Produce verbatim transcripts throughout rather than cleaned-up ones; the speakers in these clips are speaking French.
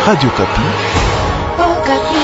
Radio Kapi. Oh, Kapi.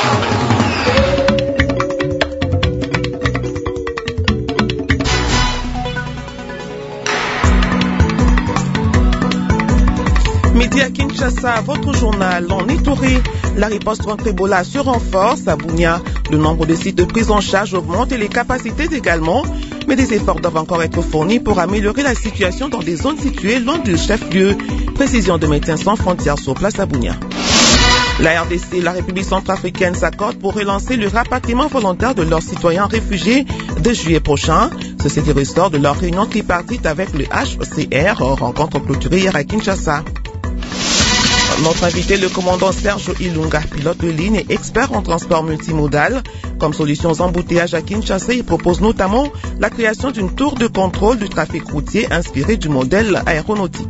Midi à Kinshasa, votre journal en Ituri. La riposte contre Ebola se renforce. À Bunia, le nombre de sites de prise en charge augmente et les capacités également. Mais des efforts doivent encore être fournis pour améliorer la situation dans des zones situées loin du chef-lieu. Précision de Médecins sans frontières sur place à Bunia. La R D C et la République centrafricaine s'accordent pour relancer le rapatriement volontaire de leurs citoyens réfugiés de juillet prochain. Ceci ressort de leur réunion tripartite avec le H C R, rencontre clôturée hier à Kinshasa. Notre invité, le commandant Serge Ilunga, pilote de ligne et expert en transport multimodal. Comme solution aux embouteillages à Kinshasa, il propose notamment la création d'une tour de contrôle du trafic routier inspirée du modèle aéronautique.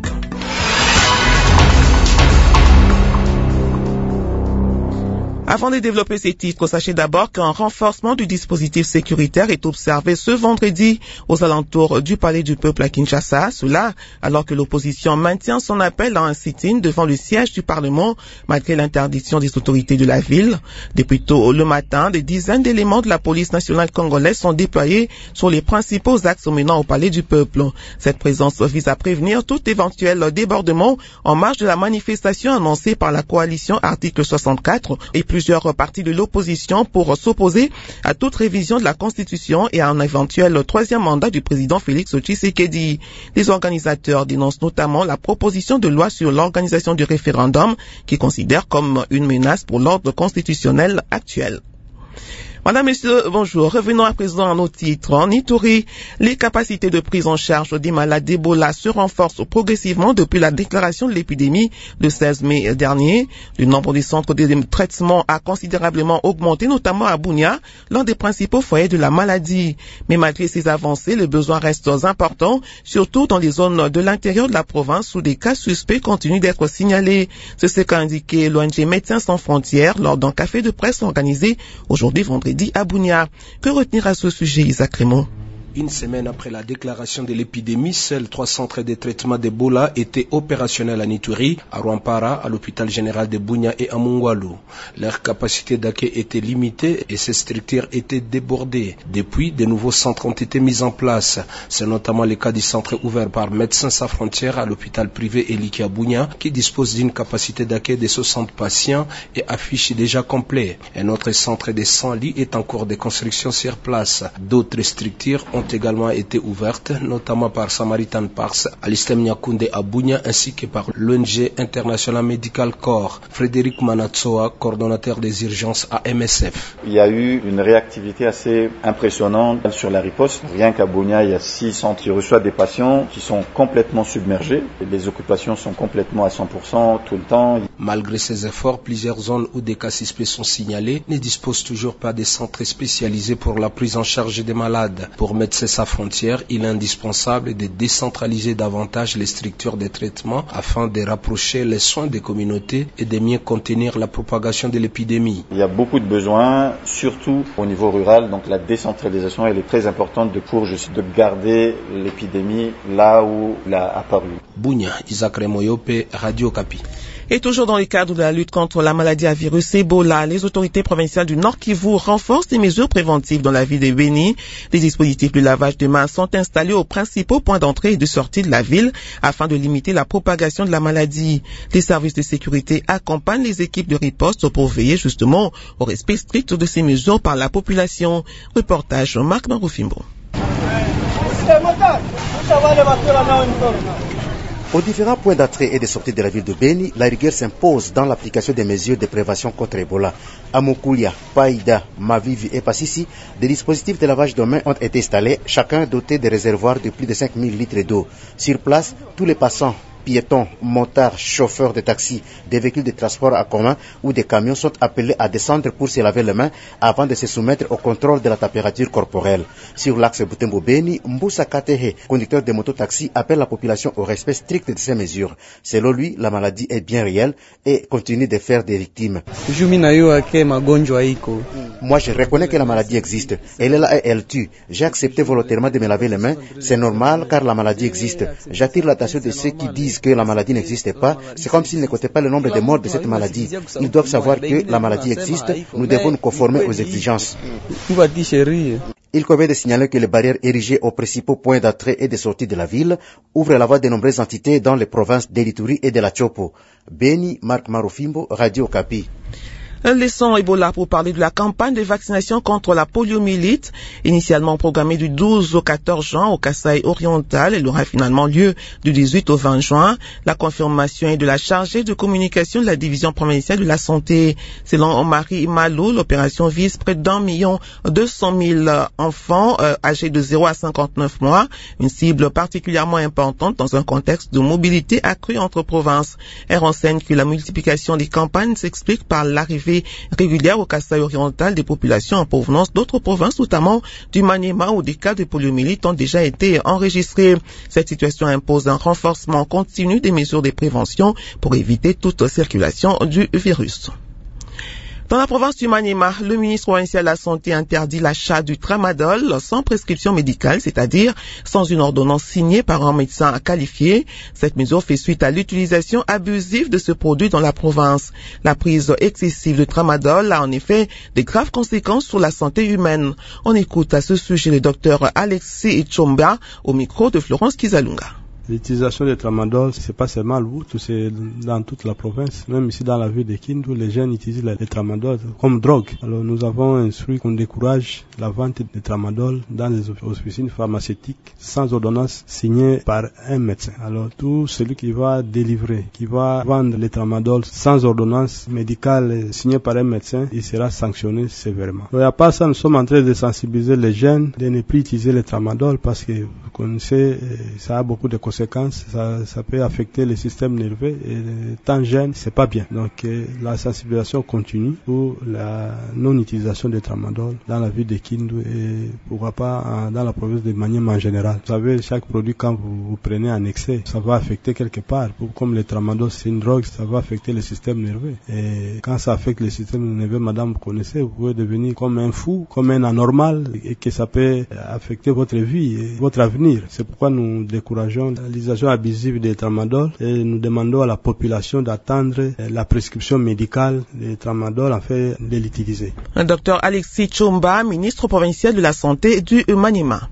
Avant de développer ces titres, sachez d'abord qu'un renforcement du dispositif sécuritaire est observé ce vendredi aux alentours du Palais du Peuple à Kinshasa. Cela alors que l'opposition maintient son appel à un sit-in devant le siège du Parlement malgré l'interdiction des autorités de la ville. Depuis tôt le matin, des dizaines d'éléments de la police nationale congolaise sont déployés sur les principaux axes menant au Palais du Peuple. Cette présence vise à prévenir tout éventuel débordement en marge de la manifestation annoncée par la coalition Article soixante-quatre et plus plusieurs partis de l'opposition pour s'opposer à toute révision de la Constitution et à un éventuel troisième mandat du président Félix Tshisekedi. Les organisateurs dénoncent notamment la proposition de loi sur l'organisation du référendum qu'ils considèrent comme une menace pour l'ordre constitutionnel actuel. Madame, Messieurs, bonjour. Revenons à présent à nos titres. En Ituri, les capacités de prise en charge des malades d'Ebola se renforcent progressivement depuis la déclaration de l'épidémie le seize mai dernier. Le nombre des centres de traitement a considérablement augmenté, notamment à Bunia, l'un des principaux foyers de la maladie. Mais malgré ces avancées, les besoins restent importants, surtout dans les zones de l'intérieur de la province où des cas suspects continuent d'être signalés. C'est ce qu'a indiqué l'O N G Médecins sans frontières lors d'un café de presse organisé aujourd'hui vendredi à Bunia. Que retenir à ce sujet, Isaac Raymond? Une semaine après la déclaration de l'épidémie, seuls trois centres de traitement d'Ebola étaient opérationnels à Ituri, à Rwampara, à l'hôpital général de Bunia et à Mungwalu. Leur capacité d'accueil était limitée et ces structures étaient débordées. Depuis, de nouveaux centres ont été mis en place. C'est notamment le cas du centre ouvert par Médecins sans frontières à l'hôpital privé Eliki à Bunia, qui dispose d'une capacité d'accueil de soixante patients et affiche déjà complet. Un autre centre de cent lits est en cours de construction sur place. D'autres structures ont également été ouvertes, notamment par Samaritan Pars, Alistem Nyakunde à Bunia, ainsi que par l'O N G International Medical Corps. Frédéric Manatsoa, coordonnateur des urgences à M S F. Il y a eu une réactivité assez impressionnante sur la riposte. Rien qu'à Bunia, il y a six centres qui reçoivent des patients qui sont complètement submergés. Les occupations sont complètement à cent pour cent tout le temps. Malgré ces efforts, plusieurs zones où des cas suspects sont signalés ne disposent toujours pas de centres spécialisés pour la prise en charge des malades. Pour Médecins sans frontières, il est indispensable de décentraliser davantage les structures de traitement afin de rapprocher les soins des communautés et de mieux contenir la propagation de l'épidémie. Il y a beaucoup de besoins, surtout au niveau rural, donc la décentralisation elle est très importante de pour juste de garder l'épidémie là où elle a apparu. Bunia, Isaac Remoyope, Radio Kapi. Et toujours dans le cadre de la lutte contre la maladie à virus Ebola, les autorités provinciales du Nord Kivu renforcent les mesures préventives dans la ville de Beni. Des dispositifs de lavage de mains sont installés aux principaux points d'entrée et de sortie de la ville afin de limiter la propagation de la maladie. Les services de sécurité accompagnent les équipes de riposte pour veiller justement au respect strict de ces mesures par la population. Reportage Marc Marufimbo. Aux différents points d'entrée et de sortie de la ville de Beni, la rigueur s'impose dans l'application des mesures de prévention contre Ebola. À Mokulia, Païda, Mavivi et Passissi, des dispositifs de lavage de mains ont été installés, chacun doté de réservoirs de plus de cinq mille litres d'eau. Sur place, tous les passants, piétons, motards, chauffeurs de taxi, des véhicules de transport en commun ou des camions sont appelés à descendre pour se laver les mains avant de se soumettre au contrôle de la température corporelle. Sur l'axe Butembo-Beni, Mboussa Katehe, conducteur de mototaxi, appelle la population au respect strict de ces mesures. Selon lui, la maladie est bien réelle et continue de faire des victimes. Moi, je reconnais que la maladie existe. Elle est là et elle tue. J'ai accepté volontairement de me laver les mains. C'est normal car la maladie existe. J'attire l'attention de ceux qui disent disent que la maladie n'existe pas, c'est comme s'ils ne comptaient pas le nombre de morts de cette maladie. Ils doivent savoir que la maladie existe, nous devons nous conformer aux exigences. Il convient de signaler que les barrières érigées aux principaux points d'entrée et de sortie de la ville ouvrent la voie de nombreuses entités dans les provinces d'Elituri et de la Chopo. Beni, Marc Marufimbo, Radio Okapi. Laissons Ebola pour parler de la campagne de vaccination contre la poliomyélite, initialement programmée du douze au quatorze juin au Kasaï oriental. Elle aura finalement lieu du dix-huit au vingt juin. La confirmation est de la chargée de communication de la division provinciale de la santé. Selon Marie Malo, l'opération vise près d'un million deux cent mille enfants euh, âgés de zéro à cinquante-neuf mois, une cible particulièrement importante dans un contexte de mobilité accrue entre provinces. Elle renseigne que la multiplication des campagnes s'explique par l'arrivée régulière au Kasaï oriental des populations en provenance d'autres provinces, notamment du Maniema, où des cas de poliomyélite ont déjà été enregistrés. Cette situation impose un renforcement continu des mesures de prévention pour éviter toute circulation du virus. Dans la province du Maniema, le ministre provincial de la Santé interdit l'achat du tramadol sans prescription médicale, c'est-à-dire sans une ordonnance signée par un médecin qualifié. Cette mesure fait suite à l'utilisation abusive de ce produit dans la province. La prise excessive de tramadol a en effet de graves conséquences sur la santé humaine. On écoute à ce sujet le docteur Alexis Chomba au micro de Florence Kizalunga. L'utilisation des tramadol, c'est pas seulement à Lubutu, c'est dans toute la province. Même ici dans la ville de Kindu, les jeunes utilisent les tramadol comme drogue. Alors nous avons instruit qu'on décourage la vente de tramadol dans les officines pharmaceutiques sans ordonnance signée par un médecin. Alors tout celui qui va délivrer, qui va vendre les tramadol sans ordonnance médicale signée par un médecin, il sera sanctionné sévèrement. Alors, à part ça, nous sommes en train de sensibiliser les jeunes de ne plus utiliser les tramadol parce que vous connaissez, ça a beaucoup de conséquences. Ça, ça peut affecter le système nerveux et tant jeune, c'est pas bien. Donc euh, la sensibilisation continue pour la non-utilisation des tramadol dans la ville de Kindu et pourquoi pas en, dans la province de Maniema en général. Vous savez, chaque produit quand vous, vous prenez en excès, ça va affecter quelque part. Pour, comme le tramadol c'est une drogue, ça va affecter le système nerveux. Et quand ça affecte le système nerveux, madame, vous connaissez, vous pouvez devenir comme un fou, comme un anormal et que ça peut affecter votre vie et votre avenir. C'est pourquoi nous décourageons l'utilisation abusive des tramadol et nous demandons à la population d'attendre la prescription médicale des tramadol afin de l'utiliser. Docteur Alexis Chomba, ministre provincial de la Santé du Maniema.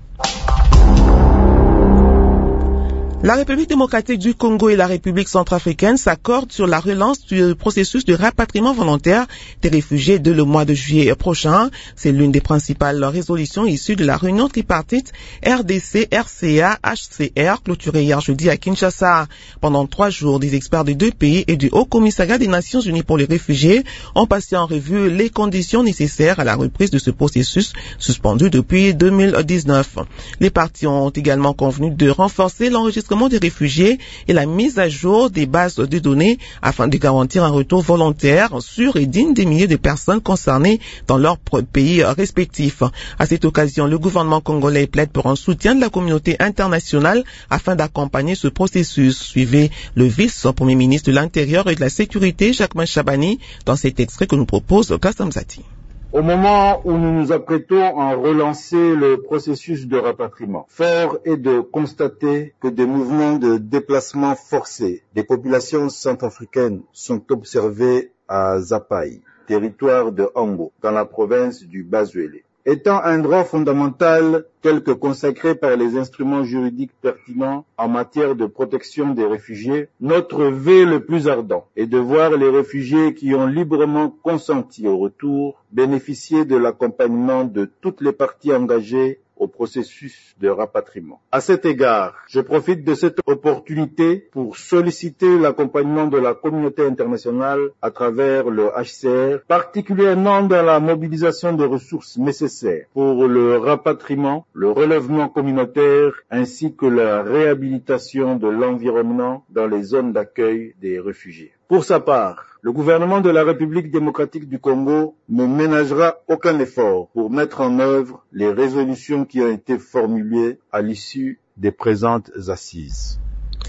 La République démocratique du Congo et la République centrafricaine s'accordent sur la relance du processus de rapatriement volontaire des réfugiés dès le mois de juillet prochain. C'est l'une des principales résolutions issues de la réunion tripartite R D C, R C A, H C R clôturée hier jeudi à Kinshasa. Pendant trois jours, des experts des deux pays et du Haut Commissariat des Nations Unies pour les réfugiés ont passé en revue les conditions nécessaires à la reprise de ce processus suspendu depuis deux mille dix-neuf. Les parties ont également convenu de renforcer l'enregistrement des réfugiés et la mise à jour des bases de données afin de garantir un retour volontaire sûr et digne des milliers de personnes concernées dans leurs pays respectifs. À cette occasion, le gouvernement congolais plaide pour un soutien de la communauté internationale afin d'accompagner ce processus. Suivez le vice-premier ministre de l'Intérieur et de la Sécurité, Jacques Machabani, dans cet extrait que nous propose Kassam Zati. Au moment où nous nous apprêtons à relancer le processus de rapatriement, fort est de constater que des mouvements de déplacement forcés des populations centrafricaines sont observés à Zapai, territoire de Ambo, dans la province du Bas-Uélé. Étant un droit fondamental tel que consacré par les instruments juridiques pertinents en matière de protection des réfugiés, notre vœu le plus ardent est de voir les réfugiés qui ont librement consenti au retour bénéficier de l'accompagnement de toutes les parties engagées au processus de rapatriement. À cet égard, je profite de cette opportunité pour solliciter l'accompagnement de la communauté internationale à travers le H C R, particulièrement dans la mobilisation des ressources nécessaires pour le rapatriement, le relèvement communautaire ainsi que la réhabilitation de l'environnement dans les zones d'accueil des réfugiés. Pour sa part, le gouvernement de la République démocratique du Congo ne ménagera aucun effort pour mettre en œuvre les résolutions qui ont été formulées à l'issue des présentes assises.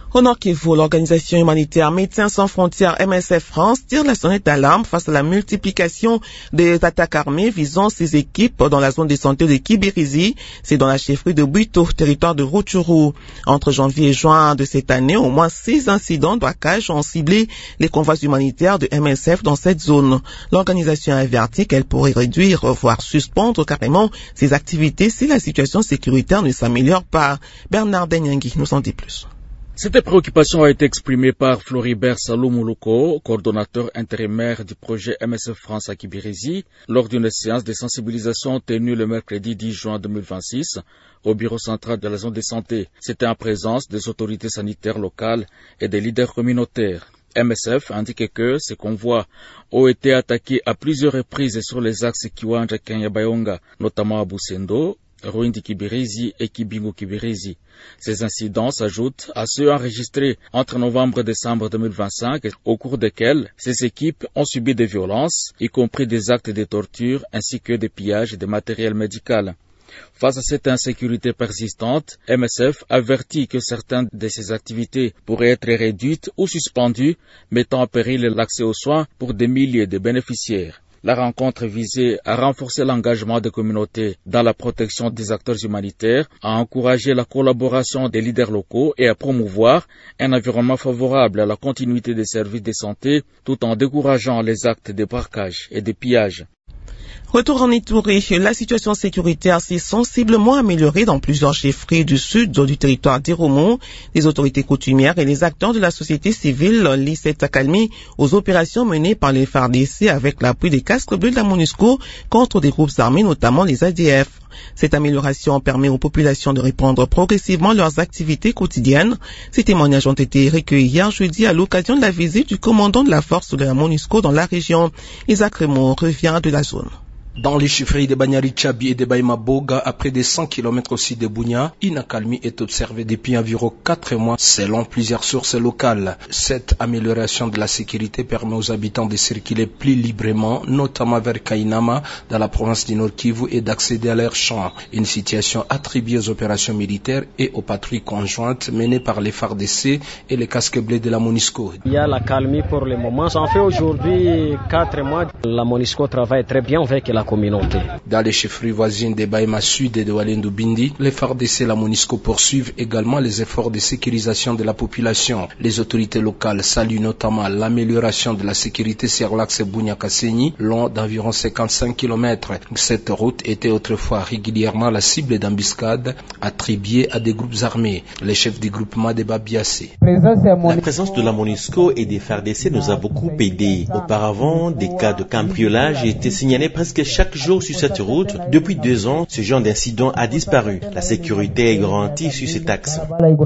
Au Nord Kivu, l'organisation humanitaire Médecins sans frontières M S F France tire la sonnette d'alarme face à la multiplication des attaques armées visant ses équipes dans la zone de santé de Kibirizi, c'est dans la chefferie de Buito, territoire de Rutshuru. Entre janvier et juin de cette année, au moins six incidents de braquage ont ciblé les convois humanitaires de M S F dans cette zone. L'organisation a averti qu'elle pourrait réduire, voire suspendre carrément ses activités si la situation sécuritaire ne s'améliore pas. Bernard Denyangui nous en dit plus. Cette préoccupation a été exprimée par Floribert Salomoulouko, coordonnateur intérimaire du projet M S F France à Kibirizi, lors d'une séance de sensibilisation tenue le mercredi dix juin deux mille vingt-six au bureau central de la zone de santé. C'était en présence des autorités sanitaires locales et des leaders communautaires. M S F indique que ces convois ont été attaqués à plusieurs reprises sur les axes Kiwanja-Kanyabayonga, notamment à Busendo, Ruindi Kibirizi et Kibingo Kibirizi. Ces incidents s'ajoutent à ceux enregistrés entre novembre et décembre deux mille vingt-cinq, au cours desquels ces équipes ont subi des violences, y compris des actes de torture ainsi que des pillages de matériel médical. Face à cette insécurité persistante, M S F avertit que certaines de ces activités pourraient être réduites ou suspendues, mettant en péril l'accès aux soins pour des milliers de bénéficiaires. La rencontre visait à renforcer l'engagement des communautés dans la protection des acteurs humanitaires, à encourager la collaboration des leaders locaux et à promouvoir un environnement favorable à la continuité des services de santé, tout en décourageant les actes de braquage et de pillage. Retour en Ituri, la situation sécuritaire s'est sensiblement améliorée dans plusieurs chefferies du sud du territoire d'Irumu. Les autorités coutumières et les acteurs de la société civile lient cette accalmie aux opérations menées par les F A R D C avec l'appui des casques bleus de la MONUSCO contre des groupes armés, notamment les A D F. Cette amélioration permet aux populations de reprendre progressivement leurs activités quotidiennes. Ces témoignages ont été recueillis hier jeudi à l'occasion de la visite du commandant de la force de la MONUSCO dans la région. Isaac Raymond revient de la zone. Dans les chefferies de Banyari Tchabi et de Baïma Boga, à près de cent kilomètres aussi de Bunia, une accalmie est observée depuis environ quatre mois, selon plusieurs sources locales. Cette amélioration de la sécurité permet aux habitants de circuler plus librement, notamment vers Kainama, dans la province du Nord Kivu, et d'accéder à leurs champs. Une situation attribuée aux opérations militaires et aux patrouilles conjointes menées par les F A R D C et les casques bleus de la MONUSCO. Il y a l'accalmie pour le moment. Ça en fait aujourd'hui quatre mois. La MONUSCO travaille très bien avec la communauté. Dans les chefferies voisines de Baïma Sud et de Walendu Bindi, les F A R D C et la MONUSCO poursuivent également les efforts de sécurisation de la population. Les autorités locales saluent notamment l'amélioration de la sécurité sur l'axe Bunia-Kasenyi, long d'environ cinquante-cinq kilomètres. Cette route était autrefois régulièrement la cible d'embuscades attribuées à des groupes armés. Les chefs du groupement de Babiassé. La présence de la MONUSCO et des F A R D C nous a beaucoup aidé. Auparavant, des cas de cambriolage étaient signalés presque chaque jour sur cette route. Depuis deux ans, ce genre d'incident a disparu. La sécurité est garantie sur cet axe.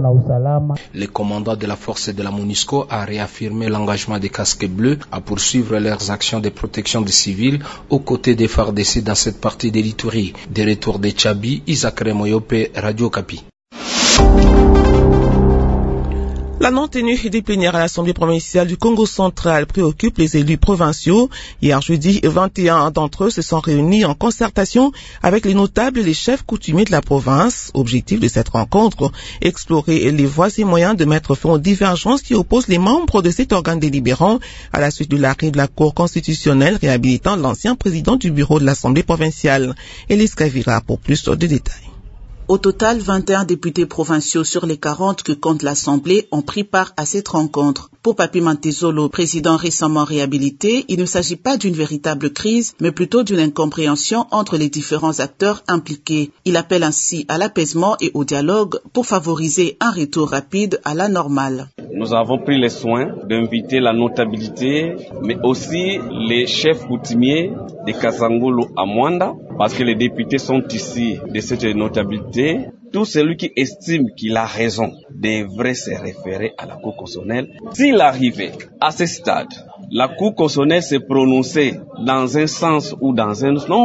Le commandant de la force de la MONUSCO a réaffirmé l'engagement des casques bleus à poursuivre leurs actions de protection des civils aux côtés des F A R D C dans cette partie de l'Ituri. Des retours de Tchabi, Isaac Remoyope, Radio Kapi. La non-tenue des plénières à l'Assemblée provinciale du Congo central préoccupe les élus provinciaux. Hier jeudi, vingt et un d'entre eux se sont réunis en concertation avec les notables et les chefs coutumiers de la province. Objectif de cette rencontre, explorer les voies et moyens de mettre fin aux divergences qui opposent les membres de cet organe délibérant à la suite de l'arrêt de la Cour constitutionnelle réhabilitant l'ancien président du bureau de l'Assemblée provinciale. Élise Kavira pour plus de détails. Au total, vingt et un députés provinciaux sur les quarante que compte l'Assemblée ont pris part à cette rencontre. Pour Papi Mantezolo, président récemment réhabilité, il ne s'agit pas d'une véritable crise, mais plutôt d'une incompréhension entre les différents acteurs impliqués. Il appelle ainsi à l'apaisement et au dialogue pour favoriser un retour rapide à la normale. Nous avons pris les soins d'inviter la notabilité, mais aussi les chefs coutumiers de Kasangulu à Mwanda, parce que les députés sont ici de cette notabilité. Tout celui qui estime qu'il a raison devrait se référer à la Cour constitutionnelle. S'il arrivait à ce stade, la Cour constitutionnelle s'est prononcée dans un sens ou dans un autre,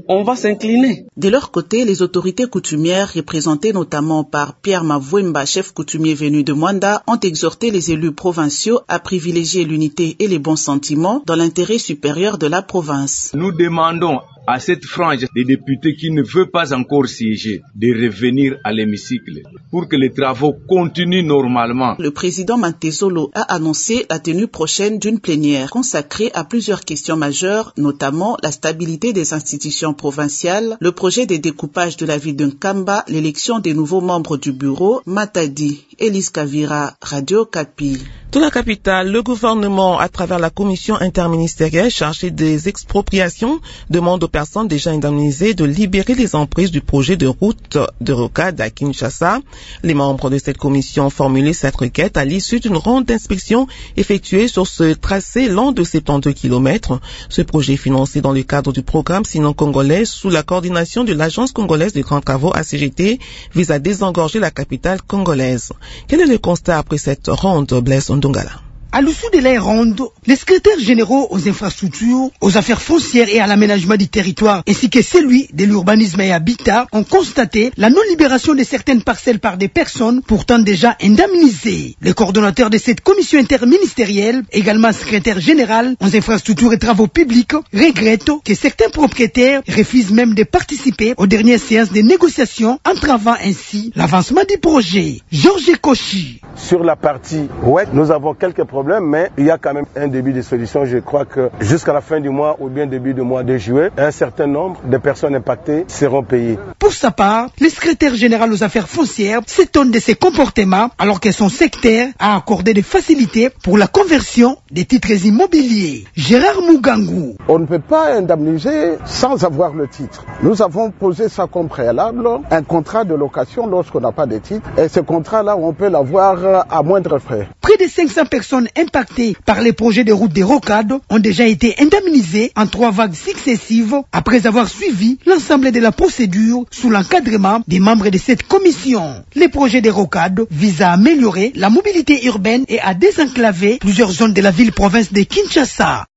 on va s'incliner. De leur côté, les autorités coutumières, représentées notamment par Pierre Mavouemba, chef coutumier venu de Mwanda, ont exhorté les élus provinciaux à privilégier l'unité et les bons sentiments dans l'intérêt supérieur de la province. Nous demandons à cette frange des députés qui ne veut pas encore siéger de revenir à l'hémicycle pour que les travaux continuent normalement. Le président Mantezolo a annoncé la tenue prochaine d'une plénière consacrée à plusieurs questions majeures, notamment la stabilité des institutions provinciales, le projet de découpage de la ville de Nkamba, l'élection des nouveaux membres du bureau, Matadi. Elise Kavira, Radio Kapi. Dans la capitale, le gouvernement, à travers la commission interministérielle chargée des expropriations, demande aux personnes déjà indemnisées de libérer les emprises du projet de route de rocade à Kinshasa. Les membres de cette commission ont formulé cette requête à l'issue d'une ronde d'inspection effectuée sur ce tracé long de soixante-douze kilomètres. Ce projet financé dans le cadre du programme Sinon Congolais sous la coordination de l'Agence congolaise de grands travaux A C G T vise à désengorger la capitale congolaise. Quel est le constat après cette ronde, Blaise Ndongala? À l'issue de la ronde, les secrétaires généraux aux infrastructures, aux affaires foncières et à l'aménagement du territoire, ainsi que celui de l'urbanisme et habitat, ont constaté la non-libération de certaines parcelles par des personnes pourtant déjà indemnisées. Le coordonnateur de cette commission interministérielle, également secrétaire général aux infrastructures et travaux publics, regrette que certains propriétaires refusent même de participer aux dernières séances de négociation, entravant ainsi l'avancement du projet. Georges Kochi. Sur la partie ouest, nous avons quelques problèmes, mais il y a quand même un début de solution. Je crois que jusqu'à la fin du mois ou bien début du mois de juillet, un certain nombre de personnes impactées seront payées. Pour sa part, le secrétaire général aux affaires foncières s'étonne de ses comportements alors que son secteur a accordé des facilités pour la conversion des titres immobiliers. Gérard Mugangou. On ne peut pas indemniser sans avoir le titre. Nous avons posé ça comme préalable, un contrat de location lorsqu'on n'a pas de titre. Et ce contrat-là, on peut l'avoir à moindre frais. Près de cinq cents personnes impactées par les projets de route des rocades ont déjà été indemnisées en trois vagues successives après avoir suivi l'ensemble de la procédure sous l'encadrement des membres de cette commission. Les projets des rocades visent à améliorer la mobilité urbaine et à désenclaver plusieurs zones de la ville-province de Kinshasa.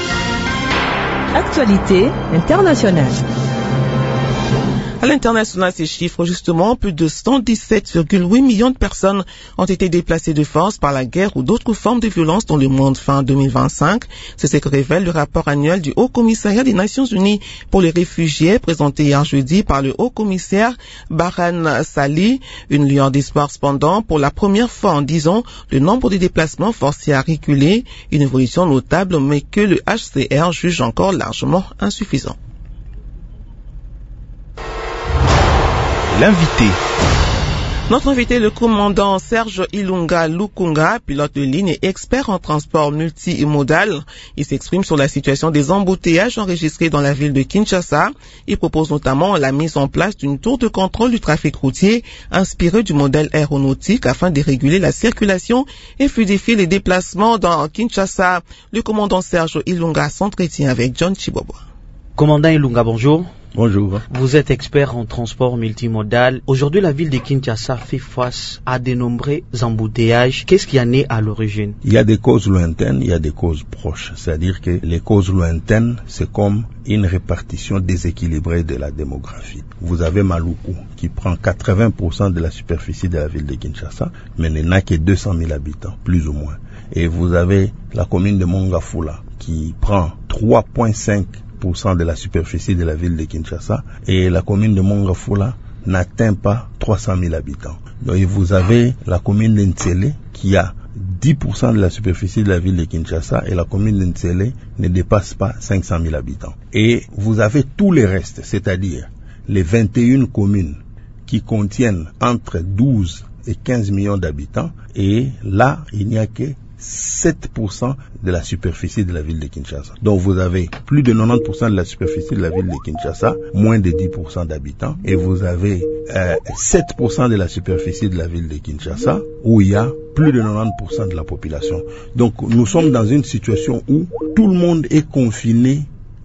Actualité internationale. À l'international, ces chiffres, justement, plus de cent dix-sept virgule huit millions de personnes ont été déplacées de force par la guerre ou d'autres formes de violence dans le monde fin deux mille vingt-cinq. C'est ce que révèle le rapport annuel du Haut Commissariat des Nations Unies pour les réfugiés, présenté hier jeudi par le Haut Commissaire Barhan Sali. Une lueur d'espoir cependant, pour la première fois en dix ans, le nombre de déplacements forcés a reculé, une évolution notable, mais que le H C R juge encore largement insuffisant. L'invité. Notre invité, le commandant Serge Ilunga Lukunga, pilote de ligne et expert en transport multimodal. Il s'exprime sur la situation des embouteillages enregistrés dans la ville de Kinshasa. Il propose notamment la mise en place d'une tour de contrôle du trafic routier inspirée du modèle aéronautique afin de réguler la circulation et fluidifier les déplacements dans Kinshasa. Le commandant Serge Ilunga s'entretient avec John Chibobo. Commandant Ilunga, bonjour. Bonjour. Vous êtes expert en transport multimodal. Aujourd'hui, la ville de Kinshasa fait face à de nombreux embouteillages. Qu'est-ce qui en est à l'origine? Il y a des causes lointaines, il y a des causes proches. C'est-à-dire que les causes lointaines, c'est comme une répartition déséquilibrée de la démographie. Vous avez Maluku qui prend quatre-vingts pour cent de la superficie de la ville de Kinshasa, mais n'a que deux cent mille habitants, plus ou moins. Et vous avez la commune de Mongafula qui prend trois virgule cinq pour cent de la superficie de la ville de Kinshasa et la commune de Mongafula n'atteint pas trois cent mille habitants. Donc vous avez la commune de Ntsele qui a dix pour cent de la superficie de la ville de Kinshasa et la commune de Ntsele ne dépasse pas cinq cent mille habitants. Et vous avez tous les restes, c'est-à-dire les vingt et une communes qui contiennent entre douze et quinze millions d'habitants et là il n'y a que sept pour cent de la superficie de la ville de Kinshasa. Donc vous avez plus de quatre-vingt-dix pour cent de la superficie de la ville de Kinshasa, moins de dix pour cent d'habitants, et vous avez euh, sept pour cent de la superficie de la ville de Kinshasa, où il y a plus de quatre-vingt-dix pour cent de la population. Donc nous sommes dans une situation où tout le monde est confiné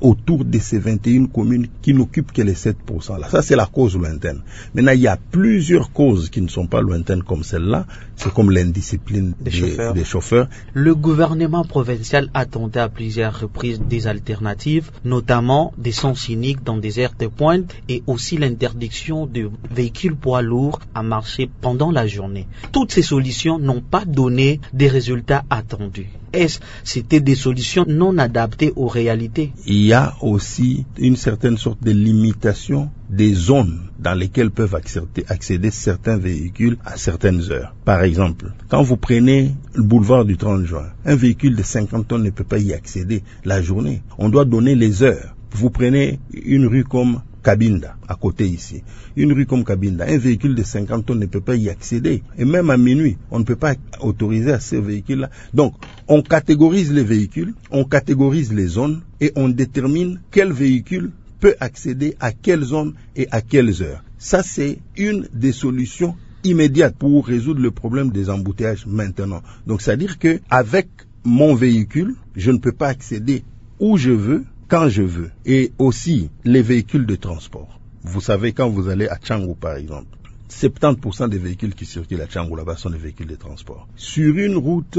autour de ces vingt et une communes qui n'occupent que les sept pour cent là. Ça, c'est la cause lointaine. Maintenant, il y a plusieurs causes qui ne sont pas lointaines comme celle-là. C'est comme l'indiscipline des, des, chauffeurs. des chauffeurs. Le gouvernement provincial a tenté à plusieurs reprises des alternatives, notamment des sens uniques dans des aires de pointe et aussi l'interdiction de véhicules poids lourds à marcher pendant la journée. Toutes ces solutions n'ont pas donné des résultats attendus. Est-ce que c'était des solutions non adaptées aux réalités? Il y a aussi une certaine sorte de limitation des zones dans lesquelles peuvent accéder, accéder certains véhicules à certaines heures. Par exemple, quand vous prenez le boulevard du trente juin, un véhicule de cinquante tonnes ne peut pas y accéder la journée. On doit donner les heures. Vous prenez une rue comme Cabinda, à côté ici. Une rue comme Cabinda, un véhicule de cinquante tonnes ne peut pas y accéder. Et même à minuit, on ne peut pas autoriser à ces véhicules-là. Donc, on catégorise les véhicules, on catégorise les zones et on détermine quel véhicule peut accéder à quelle zone et à quelles heures. Ça, c'est une des solutions immédiates pour résoudre le problème des embouteillages maintenant. Donc, c'est-à-dire que avec mon véhicule, je ne peux pas accéder où je veux, quand je veux. Et aussi, les véhicules de transport. Vous savez, quand vous allez à Tchangou, par exemple, soixante-dix pour cent des véhicules qui circulent à Tchangou, là-bas, sont des véhicules de transport. Sur une route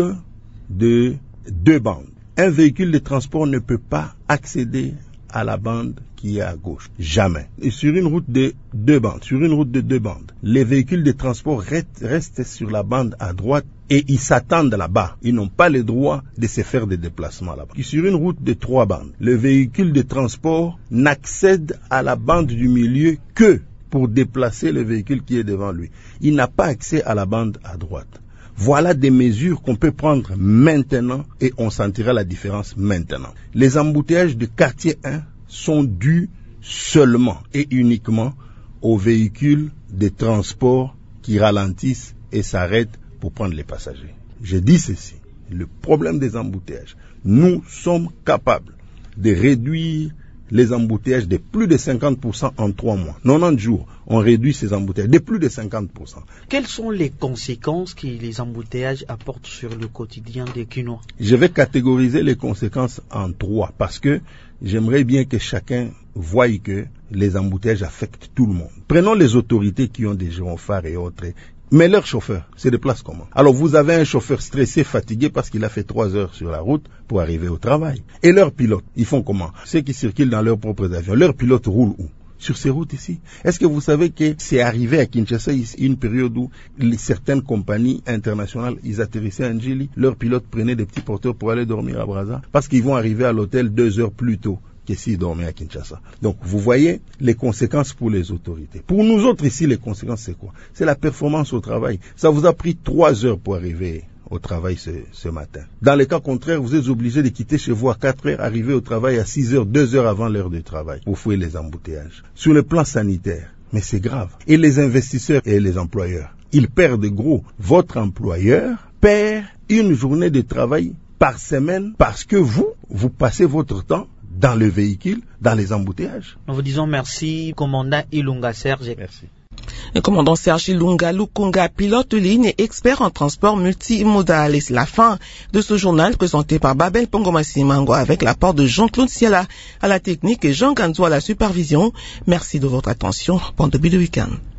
de deux bandes, un véhicule de transport ne peut pas accéder à la bande qui est à gauche. Jamais. Et sur une route de deux bandes, sur une route de deux bandes, les véhicules de transport restent, restent sur la bande à droite et ils s'attendent là-bas. Ils n'ont pas le droit de se faire des déplacements là-bas. Et sur une route de trois bandes, le véhicule de transport n'accède à la bande du milieu que pour déplacer le véhicule qui est devant lui. Il n'a pas accès à la bande à droite. Voilà des mesures qu'on peut prendre maintenant et on sentira la différence maintenant. Les embouteillages de quartier un sont dus seulement et uniquement aux véhicules de transport qui ralentissent et s'arrêtent pour prendre les passagers. Je dis ceci, le problème des embouteillages, nous sommes capables de réduire les embouteillages de plus de cinquante pour cent en trois mois. quatre-vingt-dix jours, on réduit ces embouteillages de plus de cinquante pour cent. Quelles sont les conséquences que les embouteillages apportent sur le quotidien des Kinois? Je vais catégoriser les conséquences en trois parce que j'aimerais bien que chacun voie que les embouteillages affectent tout le monde. Prenons les autorités qui ont des gyrophares et autres. Mais leurs chauffeurs se déplacent comment? Alors vous avez un chauffeur stressé, fatigué parce qu'il a fait trois heures sur la route pour arriver au travail. Et leurs pilotes, ils font comment? Ceux qui circulent dans leurs propres avions, leurs pilotes roulent où? Sur ces routes ici. Est-ce que vous savez que c'est arrivé à Kinshasa une période où les, certaines compagnies internationales, ils atterrissaient à Njili, leurs pilotes prenaient des petits porteurs pour aller dormir à Brazza parce qu'ils vont arriver à l'hôtel deux heures plus tôt que s'ils dormaient à Kinshasa. Donc, vous voyez les conséquences pour les autorités. Pour nous autres ici, les conséquences, c'est quoi? C'est la performance au travail. Ça vous a pris trois heures pour arriver au travail ce, ce matin. Dans les cas contraires, vous êtes obligé de quitter chez vous à quatre heures, arriver au travail à six heures, deux heures avant l'heure de travail, pour fouiller les embouteillages. Sur le plan sanitaire, mais c'est grave. Et les investisseurs et les employeurs, ils perdent gros. Votre employeur perd une journée de travail par semaine parce que vous, vous passez votre temps dans le véhicule, dans les embouteillages. Nous vous disons merci, commandant Ilunga Serge. Merci. Le commandant Serge Ilunga Lukunga, pilote de ligne et expert en transport multimodal. Et c'est la fin de ce journal présenté par Babel Pongomassimango avec l'apport de Jean-Claude Siala à la technique et Jean Ganzo à la supervision. Merci de votre attention. Bon début de week-end.